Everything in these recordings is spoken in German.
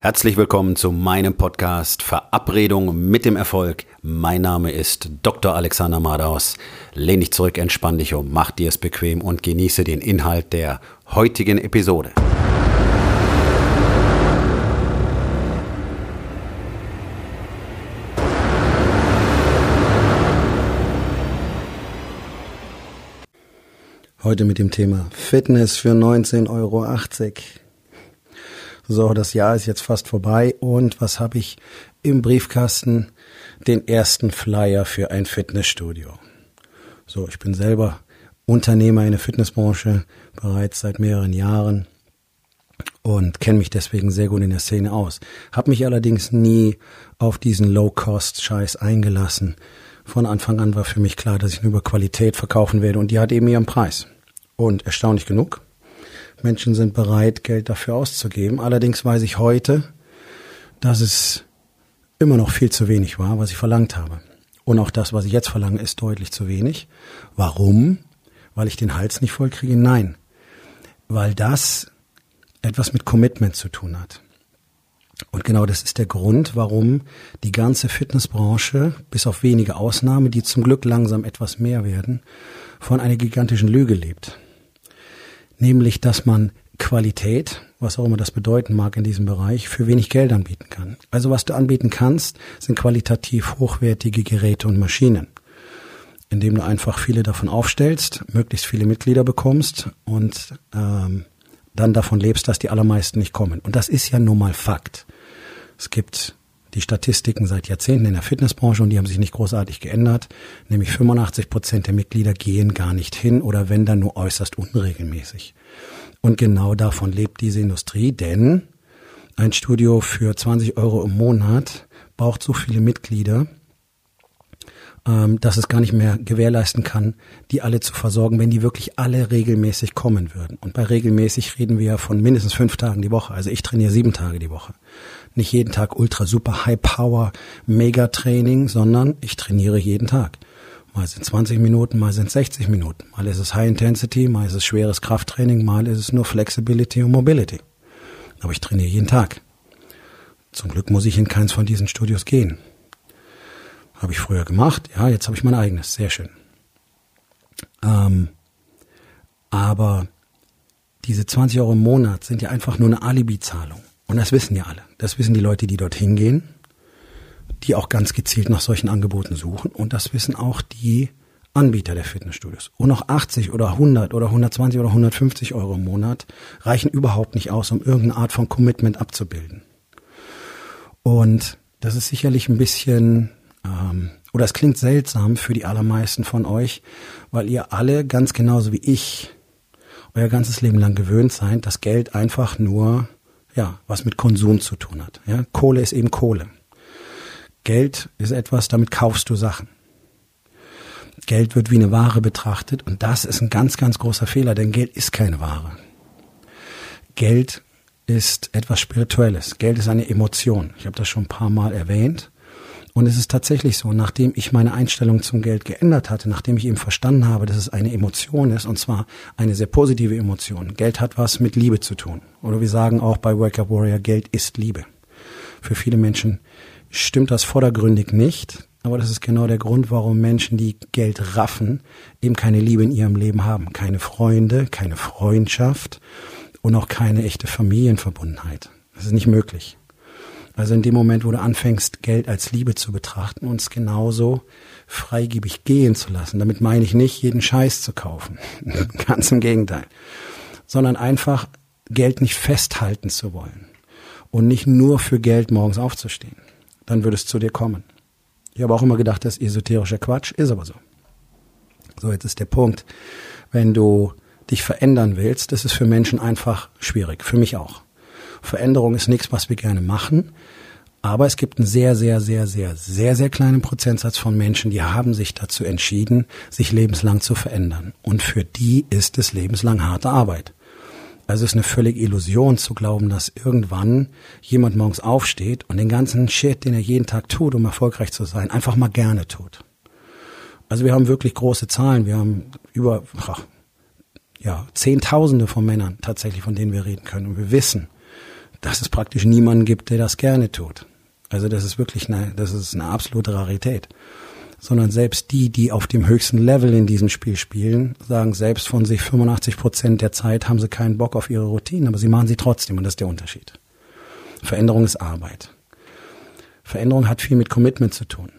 Herzlich willkommen zu meinem Podcast Verabredung mit dem Erfolg. Mein Name ist Dr. Alexander Madaus. Lehn dich zurück, entspann dich um, mach dir es bequem und genieße den Inhalt der heutigen Episode. Heute mit dem Thema Fitness für 19,80 €. So, das Jahr ist jetzt fast vorbei und was habe ich im Briefkasten? Den ersten Flyer für ein Fitnessstudio. So, ich bin selber Unternehmer in der Fitnessbranche, bereits seit mehreren Jahren und kenne mich deswegen sehr gut in der Szene aus. Habe mich allerdings nie auf diesen Low-Cost-Scheiß eingelassen. Von Anfang an war für mich klar, dass ich nur über Qualität verkaufen werde und die hat eben ihren Preis. Und erstaunlich genug, Menschen sind bereit, Geld dafür auszugeben. Allerdings weiß ich heute, dass es immer noch viel zu wenig war, was ich verlangt habe. Und auch das, was ich jetzt verlange, ist deutlich zu wenig. Warum? Weil ich den Hals nicht voll kriege? Nein. Weil das etwas mit Commitment zu tun hat. Und genau das ist der Grund, warum die ganze Fitnessbranche, bis auf wenige Ausnahmen, die zum Glück langsam etwas mehr werden, von einer gigantischen Lüge lebt. Nämlich, dass man Qualität, was auch immer das bedeuten mag in diesem Bereich, für wenig Geld anbieten kann. Also was du anbieten kannst, sind qualitativ hochwertige Geräte und Maschinen, indem du einfach viele davon aufstellst, möglichst viele Mitglieder bekommst und dann davon lebst, dass die allermeisten nicht kommen. Und das ist ja nun mal Fakt. Es gibt die Statistiken seit Jahrzehnten in der Fitnessbranche und die haben sich nicht großartig geändert. Nämlich 85% der Mitglieder gehen gar nicht hin oder wenn dann nur äußerst unregelmäßig. Und genau davon lebt diese Industrie, denn ein Studio für 20 € im Monat braucht so viele Mitglieder, dass es gar nicht mehr gewährleisten kann, die alle zu versorgen, wenn die wirklich alle regelmäßig kommen würden. Und bei regelmäßig reden wir von mindestens 5 Tagen die Woche. Also ich trainiere 7 Tage die Woche. Nicht jeden Tag ultra super High Power Mega-Training, sondern ich trainiere jeden Tag. Mal sind 20 Minuten, mal sind 60 Minuten. Mal ist es High Intensity, mal ist es schweres Krafttraining, mal ist es nur Flexibility und Mobility. Aber ich trainiere jeden Tag. Zum Glück muss ich in keins von diesen Studios gehen. Habe ich früher gemacht, ja, jetzt habe ich mein eigenes, sehr schön. Aber diese 20 € im Monat sind ja einfach nur eine Alibi-Zahlung. Und das wissen ja alle. Das wissen die Leute, die dorthin gehen, die auch ganz gezielt nach solchen Angeboten suchen. Und das wissen auch die Anbieter der Fitnessstudios. Und auch 80 oder 100 oder 120 oder 150 € im Monat reichen überhaupt nicht aus, um irgendeine Art von Commitment abzubilden. Und das ist sicherlich ein bisschen, oder es klingt seltsam für die allermeisten von euch, weil ihr alle ganz genauso wie ich euer ganzes Leben lang gewöhnt seid, dass Geld einfach nur was mit Konsum zu tun hat. Ja, Kohle ist eben Kohle. Geld ist etwas, damit kaufst du Sachen. Geld wird wie eine Ware betrachtet und das ist ein ganz, ganz großer Fehler, denn Geld ist keine Ware. Geld ist etwas Spirituelles. Geld ist eine Emotion. Ich habe das schon ein paar Mal erwähnt. Und es ist tatsächlich so, nachdem ich meine Einstellung zum Geld geändert hatte, nachdem ich eben verstanden habe, dass es eine Emotion ist, und zwar eine sehr positive Emotion. Geld hat was mit Liebe zu tun. Oder wir sagen auch bei Wake Up Warrior, Geld ist Liebe. Für viele Menschen stimmt das vordergründig nicht, aber das ist genau der Grund, warum Menschen, die Geld raffen, eben keine Liebe in ihrem Leben haben. Keine Freunde, keine Freundschaft und auch keine echte Familienverbundenheit. Das ist nicht möglich. Also in dem Moment, wo du anfängst, Geld als Liebe zu betrachten und es genauso freigebig gehen zu lassen, damit meine ich nicht, jeden Scheiß zu kaufen, ganz im Gegenteil, sondern einfach Geld nicht festhalten zu wollen und nicht nur für Geld morgens aufzustehen, dann würde es zu dir kommen. Ich habe auch immer gedacht, das ist esoterischer Quatsch, ist aber so. So, jetzt ist der Punkt, wenn du dich verändern willst, das ist für Menschen einfach schwierig, für mich auch. Veränderung ist nichts, was wir gerne machen, aber es gibt einen sehr, sehr, sehr, sehr, sehr, sehr kleinen Prozentsatz von Menschen, die haben sich dazu entschieden, sich lebenslang zu verändern. Und für die ist es lebenslang harte Arbeit. Also es ist eine völlige Illusion zu glauben, dass irgendwann jemand morgens aufsteht und den ganzen Shit, den er jeden Tag tut, um erfolgreich zu sein, einfach mal gerne tut. Also wir haben wirklich große Zahlen. Wir haben über Zehntausende von Männern tatsächlich, von denen wir reden können. Und wir wissen, dass es praktisch niemanden gibt, der das gerne tut. Also das ist wirklich das ist eine absolute Rarität. Sondern selbst die auf dem höchsten Level in diesem Spiel spielen, sagen selbst von sich 85% der Zeit haben sie keinen Bock auf ihre Routinen, aber sie machen sie trotzdem und das ist der Unterschied. Veränderung ist Arbeit. Veränderung hat viel mit Commitment zu tun.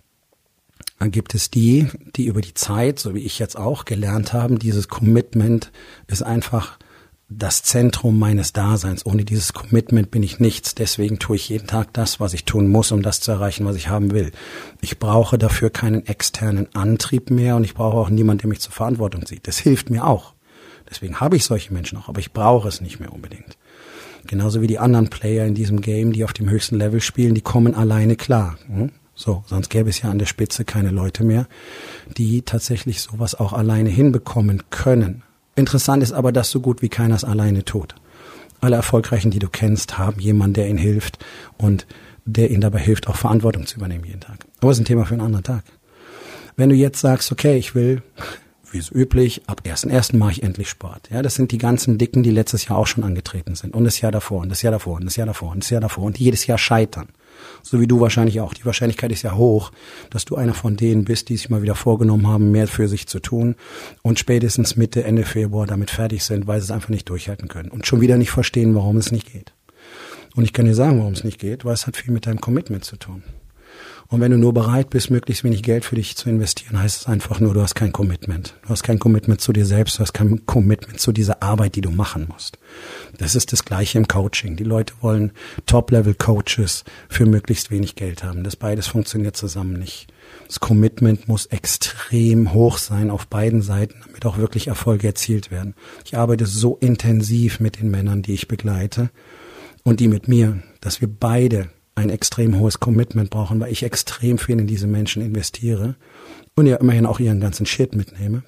Dann gibt es die über die Zeit, so wie ich jetzt auch, gelernt haben, dieses Commitment ist einfach das Zentrum meines Daseins. Ohne dieses Commitment bin ich nichts. Deswegen tue ich jeden Tag das, was ich tun muss, um das zu erreichen, was ich haben will. Ich brauche dafür keinen externen Antrieb mehr und ich brauche auch niemanden, der mich zur Verantwortung zieht. Das hilft mir auch. Deswegen habe ich solche Menschen auch, aber ich brauche es nicht mehr unbedingt. Genauso wie die anderen Player in diesem Game, die auf dem höchsten Level spielen, die kommen alleine klar. So, sonst gäbe es ja an der Spitze keine Leute mehr, die tatsächlich sowas auch alleine hinbekommen können. Interessant ist aber, dass so gut wie keiner es alleine tut. Alle Erfolgreichen, die du kennst, haben jemanden, der ihnen hilft und der ihnen dabei hilft, auch Verantwortung zu übernehmen jeden Tag. Aber das ist ein Thema für einen anderen Tag. Wenn du jetzt sagst, okay, ich will, wie es üblich, ab 1.1. mache ich endlich Sport. Ja, das sind die ganzen Dicken, die letztes Jahr auch schon angetreten sind. Und das Jahr davor, und das Jahr davor, und das Jahr davor, und das Jahr davor, und die jedes Jahr scheitern. So wie du wahrscheinlich auch. Die Wahrscheinlichkeit ist ja hoch, dass du einer von denen bist, die sich mal wieder vorgenommen haben, mehr für sich zu tun und spätestens Mitte, Ende Februar damit fertig sind, weil sie es einfach nicht durchhalten können und schon wieder nicht verstehen, warum es nicht geht. Und ich kann dir sagen, warum es nicht geht, weil es hat viel mit deinem Commitment zu tun. Und wenn du nur bereit bist, möglichst wenig Geld für dich zu investieren, heißt es einfach nur, du hast kein Commitment. Du hast kein Commitment zu dir selbst, du hast kein Commitment zu dieser Arbeit, die du machen musst. Das ist das Gleiche im Coaching. Die Leute wollen Top-Level-Coaches für möglichst wenig Geld haben. Das beides funktioniert zusammen nicht. Das Commitment muss extrem hoch sein auf beiden Seiten, damit auch wirklich Erfolge erzielt werden. Ich arbeite so intensiv mit den Männern, die ich begleite und die mit mir, dass wir beide ein extrem hohes Commitment brauchen, weil ich extrem viel in diese Menschen investiere und ja immerhin auch ihren ganzen Shit mitnehme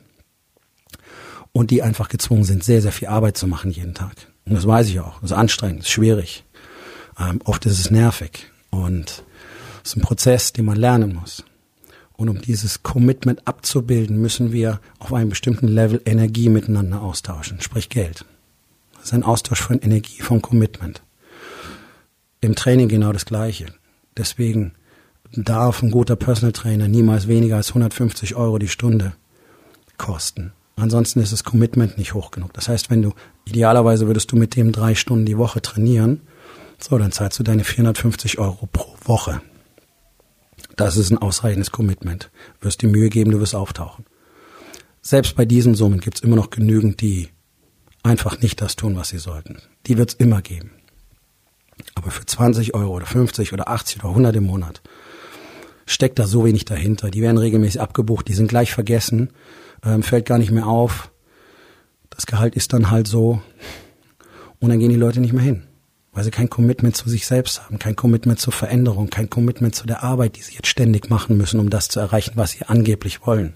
und die einfach gezwungen sind, sehr, sehr viel Arbeit zu machen jeden Tag. Und das weiß ich auch. Das ist anstrengend, das ist schwierig. Oft ist es nervig und es ist ein Prozess, den man lernen muss. Und um dieses Commitment abzubilden, müssen wir auf einem bestimmten Level Energie miteinander austauschen, sprich Geld. Das ist ein Austausch von Energie, von Commitment. Im Training genau das Gleiche. Deswegen darf ein guter Personal Trainer niemals weniger als 150 € die Stunde kosten. Ansonsten ist das Commitment nicht hoch genug. Das heißt, idealerweise würdest du mit dem 3 Stunden die Woche trainieren, so, dann zahlst du deine 450 € pro Woche. Das ist ein ausreichendes Commitment. Du wirst dir Mühe geben, du wirst auftauchen. Selbst bei diesen Summen gibt es immer noch genügend, die einfach nicht das tun, was sie sollten. Die wird es immer geben. Aber für 20 € oder 50 oder 80 oder 100 im Monat steckt da so wenig dahinter. Die werden regelmäßig abgebucht, die sind gleich vergessen, fällt gar nicht mehr auf. Das Gehalt ist dann halt so und dann gehen die Leute nicht mehr hin, weil sie kein Commitment zu sich selbst haben, kein Commitment zur Veränderung, kein Commitment zu der Arbeit, die sie jetzt ständig machen müssen, um das zu erreichen, was sie angeblich wollen.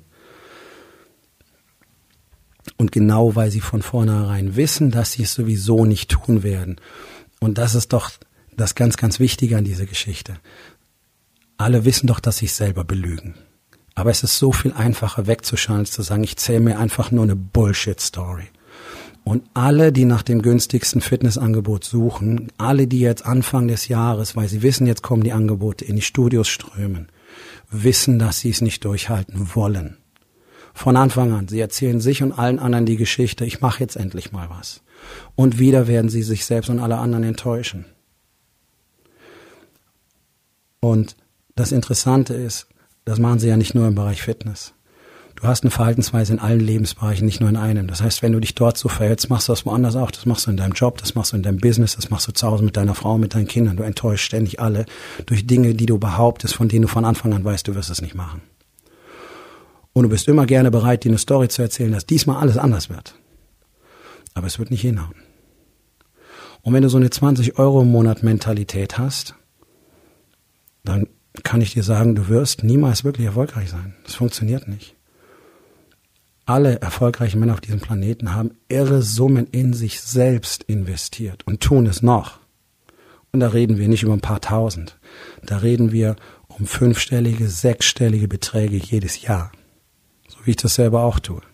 Und genau weil sie von vornherein wissen, dass sie es sowieso nicht tun werden. Und das ist doch das ganz, ganz Wichtige an dieser Geschichte. Alle wissen doch, dass sie sich selber belügen. Aber es ist so viel einfacher wegzuschauen, als zu sagen, ich zähle mir einfach nur eine Bullshit-Story. Und alle, die nach dem günstigsten Fitnessangebot suchen, alle, die jetzt Anfang des Jahres, weil sie wissen, jetzt kommen die Angebote, in die Studios strömen, wissen, dass sie es nicht durchhalten wollen. Von Anfang an. Sie erzählen sich und allen anderen die Geschichte, ich mache jetzt endlich mal was. Und wieder werden sie sich selbst und alle anderen enttäuschen. Und das Interessante ist, das machen sie ja nicht nur im Bereich Fitness. Du hast eine Verhaltensweise in allen Lebensbereichen, nicht nur in einem. Das heißt, wenn du dich dort so verhältst, machst du das woanders auch. Das machst du in deinem Job, das machst du in deinem Business, das machst du zu Hause mit deiner Frau, mit deinen Kindern. Du enttäuschst ständig alle durch Dinge, die du behauptest, von denen du von Anfang an weißt, du wirst es nicht machen. Und du bist immer gerne bereit, dir eine Story zu erzählen, dass diesmal alles anders wird. Aber es wird nicht hinhauen. Und wenn du so eine 20 € im Monat Mentalität hast, dann kann ich dir sagen, du wirst niemals wirklich erfolgreich sein. Das funktioniert nicht. Alle erfolgreichen Männer auf diesem Planeten haben irre Summen in sich selbst investiert und tun es noch. Und da reden wir nicht über ein paar Tausend. Da reden wir um 5-stellige, 6-stellige Beträge jedes Jahr. So wie ich das selber auch tue.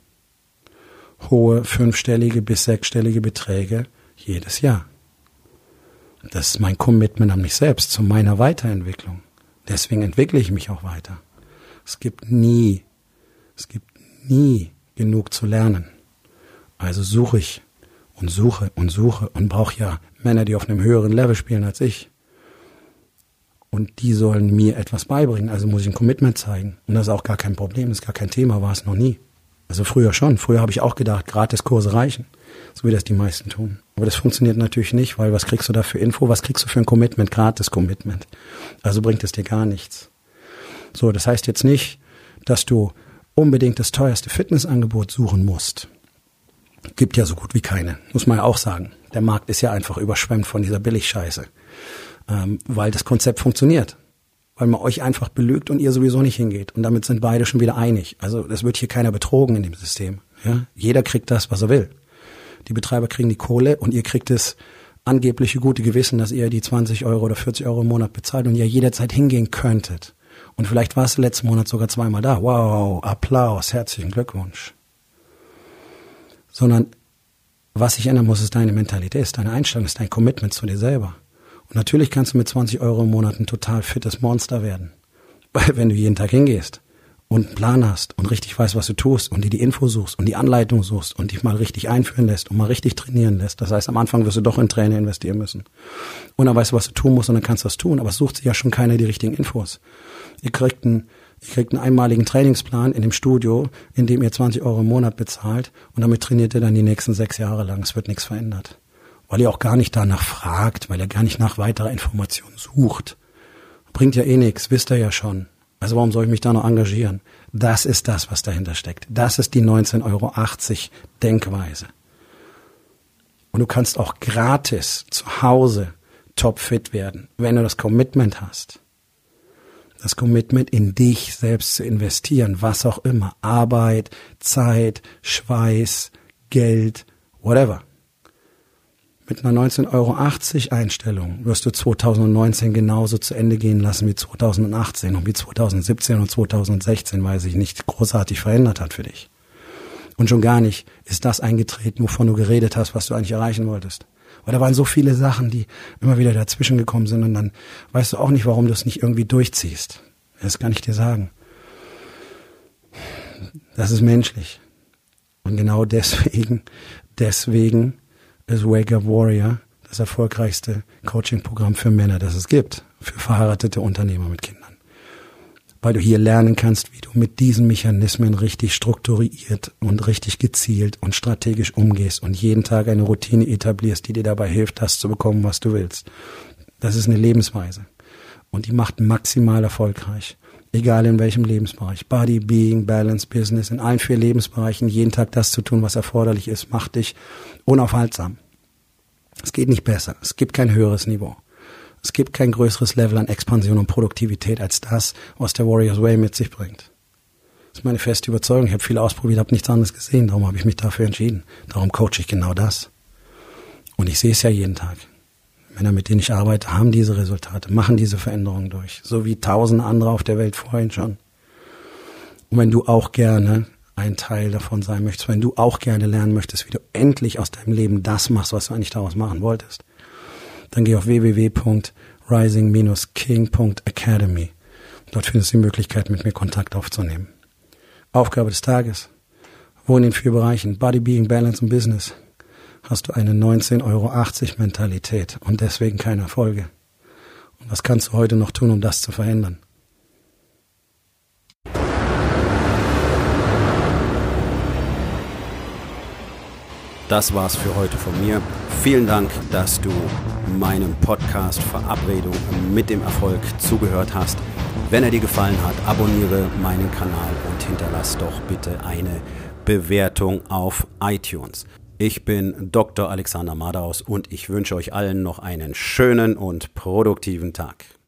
Hohe 5-stellige bis 6-stellige Beträge jedes Jahr. Das ist mein Commitment an mich selbst, zu meiner Weiterentwicklung. Deswegen entwickle ich mich auch weiter. Es gibt nie genug zu lernen. Also suche ich und suche und brauche ja Männer, die auf einem höheren Level spielen als ich. Und die sollen mir etwas beibringen. Also muss ich ein Commitment zeigen. Und das ist auch gar kein Problem, das ist gar kein Thema, war es noch nie. Also früher schon. Früher habe ich auch gedacht, Gratiskurse reichen. So wie das die meisten tun. Aber das funktioniert natürlich nicht, weil was kriegst du da für Info? Was kriegst du für ein Commitment? Gratis-Commitment. Also bringt es dir gar nichts. So, das heißt jetzt nicht, dass du unbedingt das teuerste Fitnessangebot suchen musst. Gibt ja so gut wie keine, muss man ja auch sagen. Der Markt ist ja einfach überschwemmt von dieser Billigscheiße. Weil das Konzept funktioniert. Weil man euch einfach belügt und ihr sowieso nicht hingeht. Und damit sind beide schon wieder einig. Also es wird hier keiner betrogen in dem System. Ja? Jeder kriegt das, was er will. Die Betreiber kriegen die Kohle und ihr kriegt das angebliche gute Gewissen, dass ihr die 20 Euro oder 40 Euro im Monat bezahlt und ihr jederzeit hingehen könnten. Und vielleicht warst du letzten Monat sogar zweimal da. Wow, Applaus, herzlichen Glückwunsch. Sondern was sich ändern muss, ist deine Mentalität, ist deine Einstellung, ist dein Commitment zu dir selber. Und natürlich kannst du mit 20 Euro im Monat ein total fittes Monster werden. Weil wenn du jeden Tag hingehst und einen Plan hast und richtig weißt, was du tust und dir die Info suchst und die Anleitung suchst und dich mal richtig einführen lässt und mal richtig trainieren lässt. Das heißt, am Anfang wirst du doch in Trainer investieren müssen. Und dann weißt du, was du tun musst und dann kannst du das tun. Aber es sucht sich ja schon keiner die richtigen Infos. Ihr kriegt einen einmaligen Trainingsplan in dem Studio, in dem ihr 20 Euro im Monat bezahlt und damit trainiert ihr dann die nächsten 6 Jahre lang. Es wird nichts verändert. Weil ihr auch gar nicht danach fragt, weil ihr gar nicht nach weiterer Information sucht. Bringt ja eh nichts, wisst ihr ja schon. Also warum soll ich mich da noch engagieren? Das ist das, was dahinter steckt. Das ist die 19,80 Euro Denkweise. Und du kannst auch gratis zu Hause topfit werden, wenn du das Commitment hast. Das Commitment in dich selbst zu investieren, was auch immer. Arbeit, Zeit, Schweiß, Geld, whatever. Mit einer 19,80 Euro Einstellung wirst du 2019 genauso zu Ende gehen lassen wie 2018 und wie 2017 und 2016, weil sich nicht großartig verändert hat für dich. Und schon gar nicht ist das eingetreten, wovon du geredet hast, was du eigentlich erreichen wolltest. Weil da waren so viele Sachen, die immer wieder dazwischen gekommen sind und dann weißt du auch nicht, warum du es nicht irgendwie durchziehst. Das kann ich dir sagen. Das ist menschlich. Und genau deswegen ist Wake Up Warrior das erfolgreichste Coaching-Programm für Männer, das es gibt, für verheiratete Unternehmer mit Kindern. Weil du hier lernen kannst, wie du mit diesen Mechanismen richtig strukturiert und richtig gezielt und strategisch umgehst und jeden Tag eine Routine etablierst, die dir dabei hilft, das zu bekommen, was du willst. Das ist eine Lebensweise und die macht maximal erfolgreich. Egal in welchem Lebensbereich. Body, Being, Balance, Business, in allen 4 Lebensbereichen jeden Tag das zu tun, was erforderlich ist, macht dich unaufhaltsam. Es geht nicht besser. Es gibt kein höheres Niveau. Es gibt kein größeres Level an Expansion und Produktivität als das, was der Warriors Way mit sich bringt. Das ist meine feste Überzeugung. Ich habe viel ausprobiert, habe nichts anderes gesehen. Darum habe ich mich dafür entschieden. Darum coache ich genau das. Und ich sehe es ja jeden Tag. Männer, mit denen ich arbeite, haben diese Resultate, machen diese Veränderungen durch. So wie tausende andere auf der Welt vorhin schon. Und wenn du auch gerne ein Teil davon sein möchtest, wenn du auch gerne lernen möchtest, wie du endlich aus deinem Leben das machst, was du eigentlich daraus machen wolltest, dann geh auf www.rising-king.academy. Dort findest du die Möglichkeit, mit mir Kontakt aufzunehmen. Aufgabe des Tages. Wo in den 4 Bereichen Body, Being, Balance und Business hast du eine 19,80 Euro Mentalität und deswegen keine Erfolge. Und was kannst du heute noch tun, um das zu verändern? Das war's für heute von mir. Vielen Dank, dass du meinem Podcast Verabredung mit dem Erfolg zugehört hast. Wenn er dir gefallen hat, abonniere meinen Kanal und hinterlass doch bitte eine Bewertung auf iTunes. Ich bin Dr. Alexander Madaus und ich wünsche euch allen noch einen schönen und produktiven Tag.